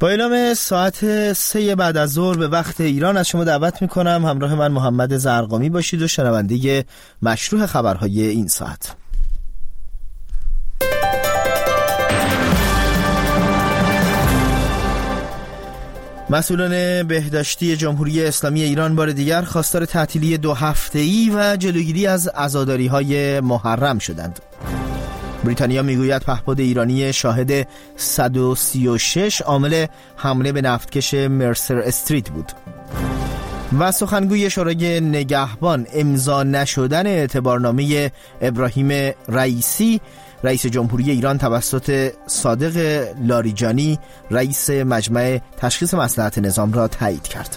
با اعلام ساعت 3 بعد از ظهر به وقت ایران از شما دعوت میکنم همراه من محمد زرقامی باشید و شنونده مشروع خبرهای این ساعت. مسئولان بهداشتی جمهوری اسلامی ایران بار دیگر خواستار تعطیلی 2 هفته‌ای و جلوگیری از عزاداری‌های محرم شدند. بریتانیا میگوید پهپاد ایرانی شاهد 136 عامل حمله به نفتکش مرسر استریت بود. و سخنگوی شورای نگهبان امضا نشدن اعتبارنامه ابراهیم رئیسی رئیس جمهوری ایران توسط صادق لاریجانی رئیس مجمع تشخیص مصلحت نظام را تایید کرد.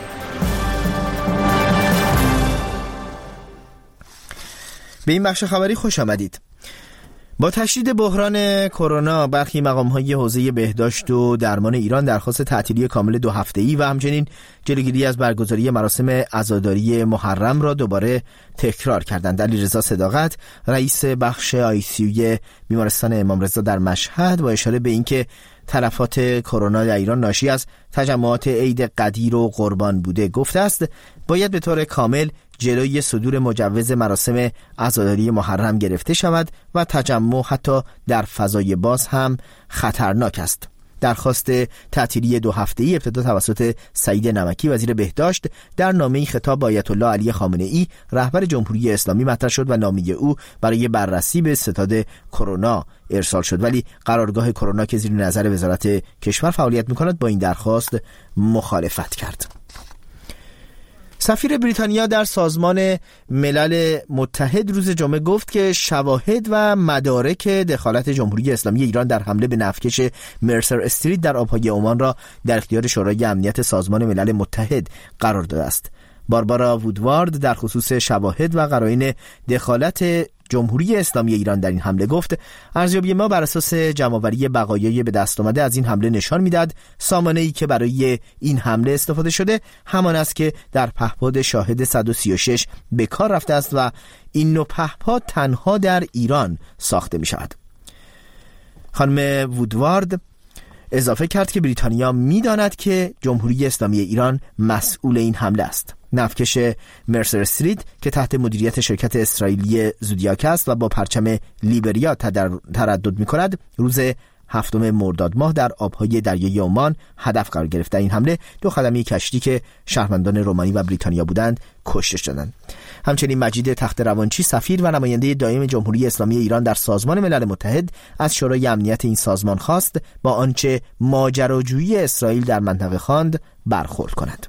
به این بخش خبری خوش آمدید. با تشدید بحران کرونا برخی مقام‌های حوزه بهداشت و درمان ایران درخواست تعطیلی کامل 2 هفته‌ای و همچنین جلوگیری از برگزاری مراسم عزاداری محرم را دوباره تکرار کردند. علیرضا صداقت رئیس بخش ICU بیمارستان امام رضا در مشهد با اشاره به اینکه تلفات کرونا در ایران ناشی از تجمعات عید قدیر و قربان بوده گفته است باید به طور کامل جلوی صدور مجوز مراسم عزاداری محرم گرفته شود و تجمع حتی در فضای باز هم خطرناک است. درخواست تعطیلی 2 هفته‌ای ابتدا توسط سعید نمکی وزیر بهداشت در نامه‌ای خطاب به آیت الله علی خامنه‌ای رهبر جمهوری اسلامی مطرح شد و نامه او برای بررسی به ستاد کرونا ارسال شد، ولی قرارگاه کرونا که زیر نظر وزارت کشور فعالیت می‌کند با این درخواست مخالفت کرد. سفیر بریتانیا در سازمان ملل متحد روز جمعه گفت که شواهد و مدارک دخالت جمهوری اسلامی ایران در حمله به نفتکش مرسر استریت در آبهای عمان را در اختیار شورای امنیت سازمان ملل متحد قرار داده است. باربارا وودوارد در خصوص شواهد و قرائن دخالت جمهوری اسلامی ایران در این حمله گفت ارزیابی ما بر اساس جمع‌آوری بقایای به دست آمده از این حمله نشان می‌دهد سامانه‌ای که برای این حمله استفاده شده همان است که در پهپاد شاهد 136 به کار رفته است و این نوع پهپاد تنها در ایران ساخته می‌شود. خانم وودوارد اضافه کرد که بریتانیا می‌داند که جمهوری اسلامی ایران مسئول این حمله است. نفتکش مرسر استریت که تحت مدیریت شرکت اسرائیلی زودیاک است و با پرچم لیبریا تردد می‌کند روز 7 مرداد ماه در آبهای دریای عمان هدف قرار گرفت. این حمله 2 خدمه کشتی که شهروندان رومانی و بریتانیا بودند کشته شدند. همچنین مجید تخت روانچی سفیر و نماینده دائم جمهوری اسلامی ایران در سازمان ملل متحد از شورای امنیت این سازمان خواست با آنچه ماجراجویی اسرائیل در منطقه خواند برخورد کند.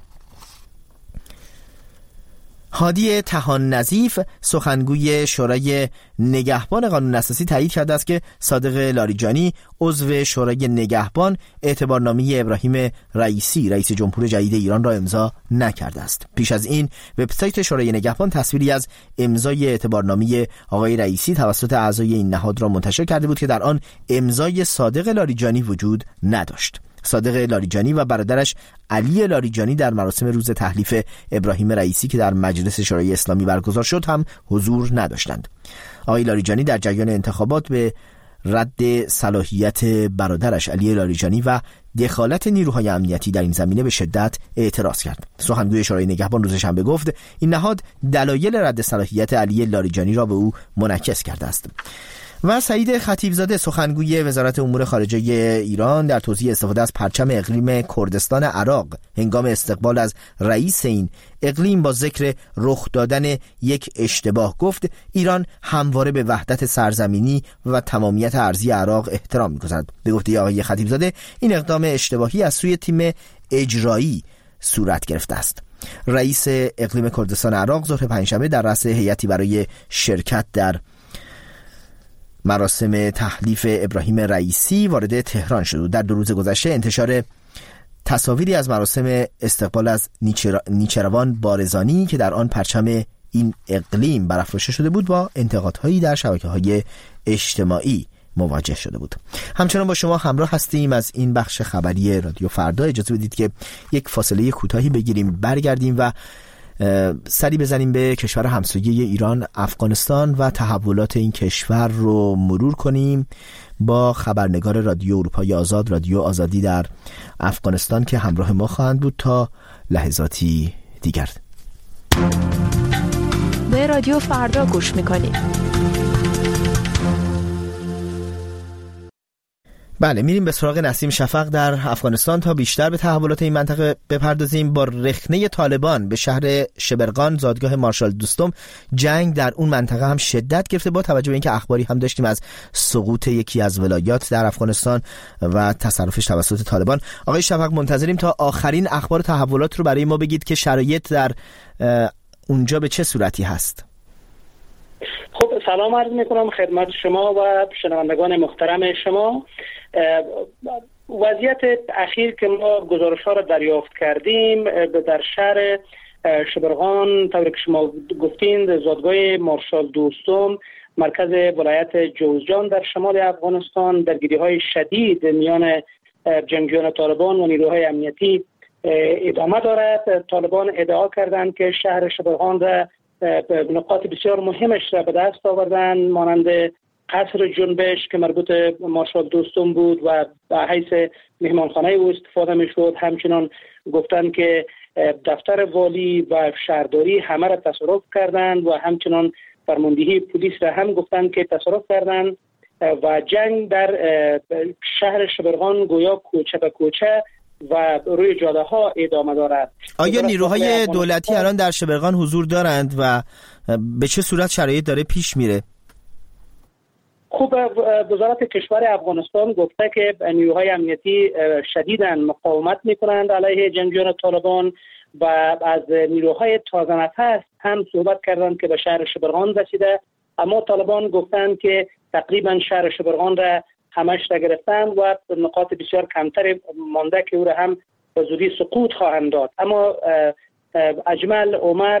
هادی طحان نظیف سخنگوی شورای نگهبان قانون اساسی تایید کرده است که صادق لاریجانی عضو شورای نگهبان اعتبارنامه ابراهیم رئیسی رئیس جمهور جدید ایران را امضا نکرده است. پیش از این وبسایت شورای نگهبان تصویری از امضای اعتبارنامه آقای رئیسی توسط اعضای این نهاد را منتشر کرده بود که در آن امضای صادق لاریجانی وجود نداشت. صادق لاریجانی و برادرش علی لاریجانی در مراسم روز تحلیف ابراهیم رئیسی که در مجلس شورای اسلامی برگزار شد هم حضور نداشتند. آقای لاریجانی در جریان انتخابات به رد صلاحیت برادرش علی لاریجانی و دخالت نیروهای امنیتی در این زمینه به شدت اعتراض کرد. سخنگوی شورای نگهبان روز شنبه گفت این نهاد دلایل رد صلاحیت علی لاریجانی را به او منعکس کرده است. و سعید خطیبزاده سخنگوی وزارت امور خارجه ایران در توضیح استفاده از پرچم اقلیم کردستان عراق هنگام استقبال از رئیس این اقلیم با ذکر رخ دادن یک اشتباه گفت ایران همواره به وحدت سرزمینی و تمامیت ارضی عراق احترام می‌گذارد. به گفته آقای خطیبزاده این اقدام اشتباهی از سوی تیم اجرایی صورت گرفته است. رئیس اقلیم کردستان عراق ظهر پنجشنبه در رأس هیئتی برای شرکت در مراسم تحلیف ابراهیم رئیسی وارد تهران شد. در 2 روز گذشته انتشار تصاویری از مراسم استقبال از نیچروان بارزانی که در آن پرچم این اقلیم برافراشته شده بود با انتقادهایی در شبکه‌های اجتماعی مواجه شده بود. همچنان با شما همراه هستیم از این بخش خبری رادیو فردا. اجازه بدید که یک فاصله کوتاهی بگیریم، برگردیم و سری بزنیم به کشور همسایه ایران، افغانستان و تحولات این کشور رو مرور کنیم با خبرنگار رادیو اروپای آزاد، رادیو آزادی در افغانستان که همراه ما خواهند بود تا لحظاتی دیگر. به رادیو فردا گوش میکنید. بله، میریم به سراغ نسیم شفق در افغانستان تا بیشتر به تحولات این منطقه بپردازیم. با رخنه طالبان به شهر شبرغان، زادگاه مارشال دوستم، جنگ در اون منطقه هم شدت گرفته، با توجه به اینکه اخباری هم داشتیم از سقوط یکی از ولایات در افغانستان و تصرفش توسط طالبان. آقای شفق، منتظریم تا آخرین اخبار تحولات رو برای ما بگید که شرایط در اونجا به چه صورتی هست. خب، سلام عرض میکنم خدمت شما و شنوندگان محترم شما. وضعیت اخیر که ما گزارش ها را دریافت کردیم در شهر شبرغان، طوری که شما گفتین، زادگاه مارشال دوستم، مرکز ولایت جوزجان در شمال افغانستان، درگیری های شدید میان جنگجویان طالبان و نیروهای امنیتی ادامه دارد. طالبان ادعا کردند که شهر شبرغان را نقاط بسیار مهمش را به دست آوردن، مانند قصر جنبش که مربوط مارشال دوستم بود و به حیث مهمانخانه او استفاده می شد. همچنان گفتن که دفتر والی و شهرداری همه را تصرف کردند و همچنان فرماندهی پلیس را هم گفتن که تصرف کردند و جنگ در شهر شبرغان گویا کوچه به کوچه و روی جاده ها ادامه دارد. آیا نیروهای دولتی الان در شبرغان حضور دارند و به چه صورت شرایط داره پیش میره؟ خب، وزارت کشور افغانستان گفته که نیروهای امنیتی شدیداً مقاومت میکنند علیه جنگجویان طالبان و از نیروهای تازه نفس هم صحبت کردند که به شهر شبرغان رسیده، اما طالبان گفتند که تقریبا شهر شبرغان را همش را گرفتند و نقاط بسیار کمتر مانده که او را هم به زودی سقوط خواهند داد. اما اجمل عمر،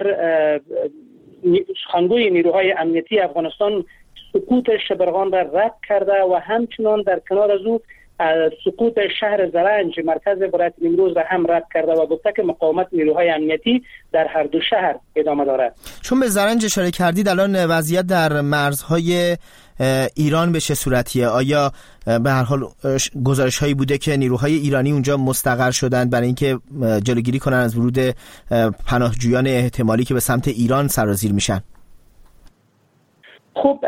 سخنگوی نیروهای امنیتی افغانستان، سقوط شبرغان را رد کرده و همچنان در کنار از او سقوط شهر زرنج مرکز ولایت نیمروز را هم رد کرده و گفته که مقاومت نیروهای امنیتی در هر دو شهر ادامه دارد. چون به زرنج اشاره کردید، الان وضعیت در مرزهای ایران به چه صورتیه؟ آیا به هر حال گزارش هایی بوده که نیروهای ایرانی اونجا مستقر شدند برای اینکه جلوگیری کنن از ورود پناهجویان احتمالی که به سمت ایران سرازیر میشن؟ خب،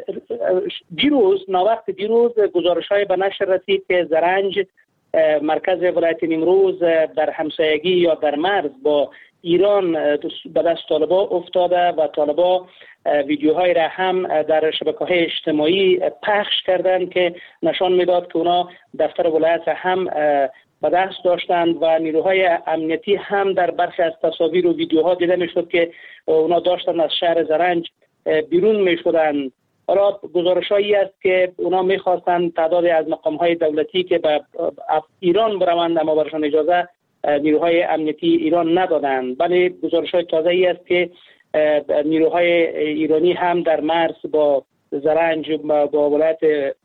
دیروز گزارش های به نشر رسید که زرنج مرکز ولایت نیمروز در همسایگی یا در مرز با ایران به دست طالبا افتاده و طالبا ویدیوهای را هم در شبکه‌های اجتماعی پخش کردند که نشان میداد که اونا دفتر ولایت هم به دست داشتند و نیروهای امنیتی هم در برخی از تصاویر و ویدیوها دیده میشد که اونا داشتند از شهر زرنج بیرون میشدند. حالا گزارش‌هایی است که اونا می‌خواستند تعدادی از مقام‌های دولتی که به ایران بروند اما برشان اجازه نیروهای امنیتی ایران ندادند. ولی گزارش‌های تازه‌ای است که نیروهای ایرانی هم در مرز با زرنج با ولایت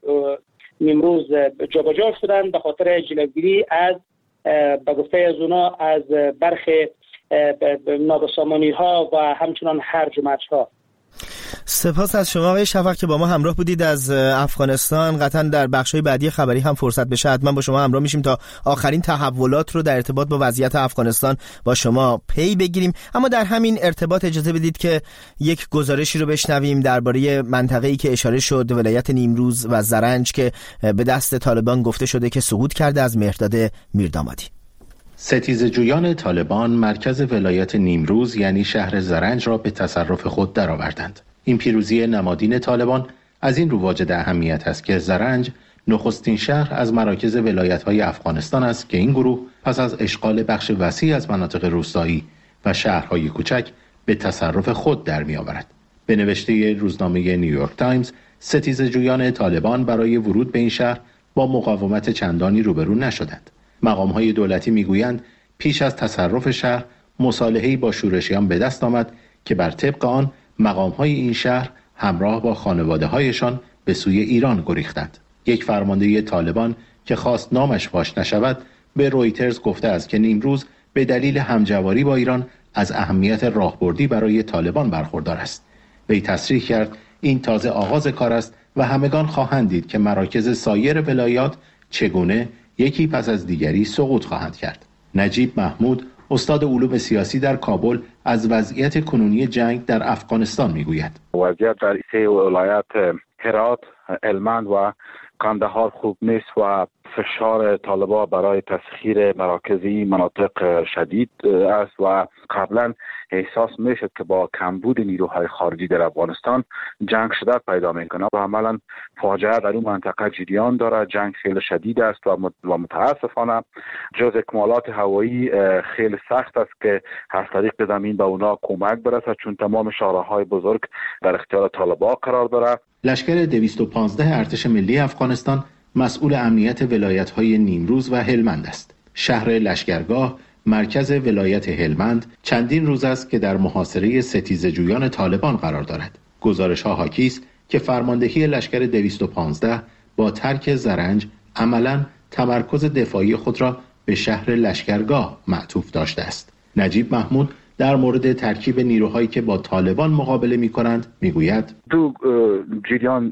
نیمروز جابجا شدند به خاطر جلوگیری از به گفته از اونا از برخی نابسامانی‌ها و همچنان هرج و مرج‌ها. سپاس از شما آقای شفق که با ما همراه بودید از افغانستان. قطعا در بخش‌های بعدی خبری هم فرصت بشه حتما با شما همراه میشیم تا آخرین تحولات رو در ارتباط با وضعیت افغانستان با شما پی بگیریم. اما در همین ارتباط اجازه بدید که یک گزارشی رو بشنویم درباره منطقه‌ای که اشاره شد، ولایت نیمروز و زرنج که به دست طالبان گفته شده که سقوط کرده. از مهرداد میردامادی. ستیزجویان طالبان مرکز ولایت نیمروز یعنی شهر زرنج را به تصرف خود درآوردند. این پیروزی نمادین طالبان از این رو واجد اهمیت است که زرنج نخستین شهر از مراکز ولایت‌های افغانستان است که این گروه پس از اشغال بخش وسیع از مناطق روستایی و شهرهای کوچک به تصرف خود در می‌آورد. به نوشته روزنامه نیویورک تایمز، ستیزجویان طالبان برای ورود به این شهر با مقاومت چندانی روبرو نشدند. مقام‌های دولتی می‌گویند پیش از تصرف شهر مصالحه‌ای با شورشیان به دست آمد که بر طبق آن مقام‌های این شهر همراه با خانواده‌هایشان به سوی ایران گریختند. یک فرمانده طالبان که خواست نامش فاش نشود به رویترز گفته است که نیمروز به دلیل همجواری با ایران از اهمیت راهبردی برای طالبان برخوردار است. وی تصریح کرد این تازه آغاز کار است و همگان خواهند دید که مراکز سایر ولایات چگونه یکی پس از دیگری سقوط خواهند کرد. نجیب محمود، استاد علوم سیاسی در کابل، از وضعیت کنونی جنگ در افغانستان میگوید. وضعیت در سه ولایت هرات، هلمند و قندهار خوب نیست و فشار طالبان برای تسخیر مراکزی مناطق شدید است و قبلا احساس میشد که با کمبود نیروهای خارجی در افغانستان جنگ شدت پیدا میکنه و عملا فاجعه در اون منطقه جریان داره. جنگ خیلی شدید است و متاسفانه جز اکمالات هوایی خیلی سخت است که از طریق زمین به اونا کمک برسه، چون تمام شاهراهای بزرگ در اختیار طالبان قرار داره. لشکر 215 ارتش ملی افغانستان مسئول امنیت ولایت‌های نیمروز و هلمند است. شهر لشکرگاه، مرکز ولایت هلمند، چندین روز است که در محاصره ستیزه‌جویان طالبان قرار دارد. گزارش‌ها حاکی است که فرماندهی لشکر 215 با ترک زرنج عملاً تمرکز دفاعی خود را به شهر لشکرگاه معطوف داشته است. نجیب محمود در مورد ترکیب نیروهایی که با طالبان مقابله می‌کنند میگوید دو جریان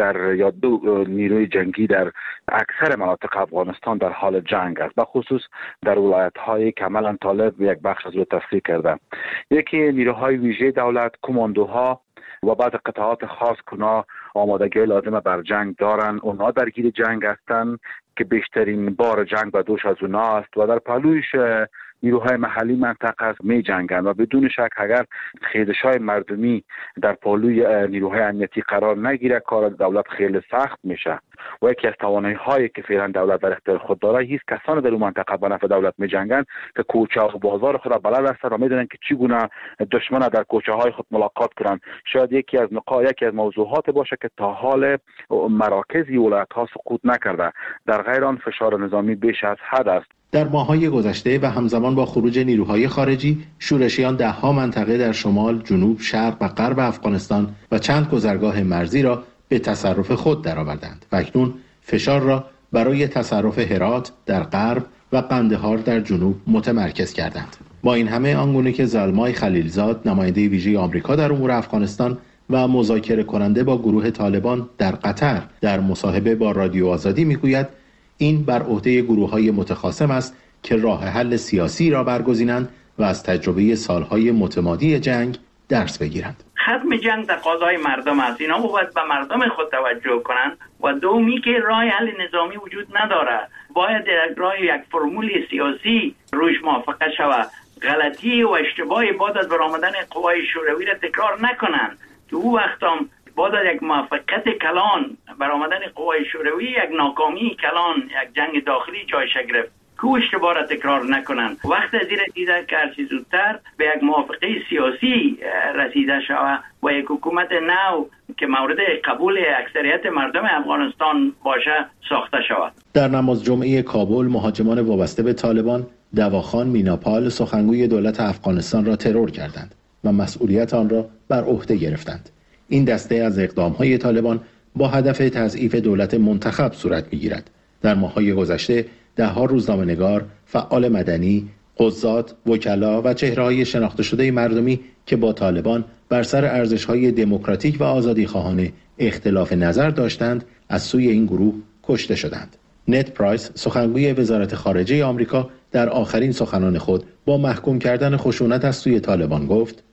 دو نیروی جنگی در اکثر مناطق افغانستان در حال جنگ است، به خصوص در ولایت‌های که عملاً طالب یک بخش از او تسخیر کرده. یکی نیروهای ویژه دولت، کماندوها و بعد قطعات خاص کنا آمادگی لازمه بر جنگ دارن. اونا درگیر جنگ هستند که بیشترین بار جنگ به دوش از اونا است و در پهلویش نیروهای محلی منطقه است می جنگند و بدون شک اگر خیزش‌های مردمی در پهلوی نیروهای امنیتی قرار نگیره کار دولت خیلی سخت میشه و یکی از توانایی‌هایی که فعلا دولت در اختیار خود داره است کسان در اون منطقه به نفع دولت می جنگند که کوچه و بازار خود را بلد هستند و میدونن که چگونه دشمن در کوچه‌های خود ملاقات کنند. شاید یکی از موضوعات باشه که تا حال مراکزی ولایت‌ها سقوط نکرده، در غیر آن فشار نظامی بیش از حد است. در ماه‌های گذشته و همزمان با خروج نیروهای خارجی، شورشیان ده‌ها منطقه در شمال، جنوب، شرق و غرب افغانستان و چند گذرگاه مرزی را به تصرف خود درآوردند و اکنون فشار را برای تصرف هرات در غرب و قندهار در جنوب متمرکز کردند. با این همه آنگونه که زلمای خلیلزاد، نماینده ویژه آمریکا در امور افغانستان و مذاکره کننده با گروه طالبان در قطر در مصاحبه با رادیو آزادی میگوید این بر عهده گروه‌های متخاصم است که راه حل سیاسی را برگزینند و از تجربه سالهای متمادی جنگ درس بگیرند. ختم جنگ تقاضای مردم است. اینا باید به مردم خود توجه کنند و دومی که راه حل نظامی وجود نداره، باید راه یک فرمول سیاسی روش موافقه شود. غلطی و اشتباهی بعد از برآمدن قوای شوروی را تکرار نکنند که او وقت هم بعد از یک موفقیت کلان برآمدن قوای شوروی یک ناکامی کلان، یک جنگ داخلی جایش گرفت که اشتباه را تکرار نکنند. وقت از این دیده که هرچی زودتر به یک موافقه سیاسی رسیده شود و یک حکومت نو که مورد قبول اکثریت مردم افغانستان باشه ساخته شود. در نماز جمعه کابل، مهاجمان وابسته به طالبان دواخان میناپال سخنگوی دولت افغانستان را ترور کردند و مسئولیت آن را بر عهده گرفتند. این دسته از اقدام‌های طالبان با هدف تضعیف دولت منتخب صورت می‌گیرد. در ماه‌های گذشته ده‌ها روزنامه‌نگار، فعال مدنی، قضات، وکلا و چهره‌های شناخته شده مردمی که با طالبان بر سر ارزش‌های دموکراتیک و آزادی‌خواهانه اختلاف نظر داشتند، از سوی این گروه کشته شدند. نت پرایس، سخنگوی وزارت خارجه آمریکا، در آخرین سخنان خود با محکوم کردن خشونت از سوی طالبان گفت: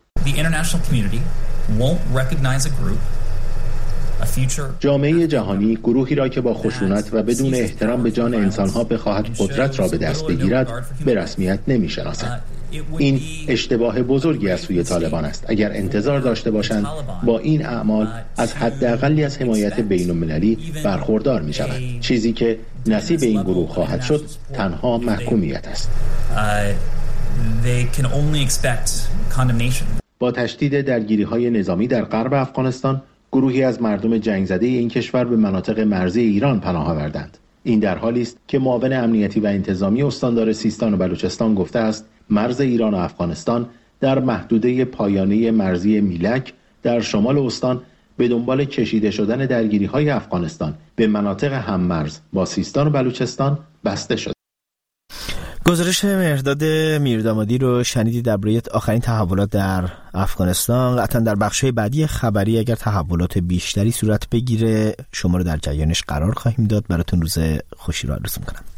جامعه جهانی گروهی را که با خشونت و بدون احترام به جان انسانها بخواهد قدرت را به دست بگیرد به رسمیت نمی‌شناسد. این اشتباه بزرگی از سوی طالبان است. اگر انتظار داشته باشند با این اعمال از حداقلی از حمایت بین‌المللی برخوردار می‌شوند، چیزی که نصیب این گروه خواهد شد تنها محکومیت است. با تشدید درگیری‌های نظامی در غرب افغانستان، گروهی از مردم جنگ زده این کشور به مناطق مرزی ایران پناه آوردند. این در حالی است که معاون امنیتی و انتظامی استاندار سیستان و بلوچستان گفته است مرز ایران و افغانستان در محدوده پایانه مرزی میلک در شمال استان به دنبال کشیده شدن درگیری‌های افغانستان به مناطق هم‌مرز با سیستان و بلوچستان بسته شد. گزارش مهرداد میردامادی رو شنیدید درباره آخرین تحولات در افغانستان. قطعا در بخش‌های بعدی خبری اگر تحولات بیشتری صورت بگیره شما رو در جریانش قرار خواهیم داد. براتون روز خوشی رو آرزو می‌کنم.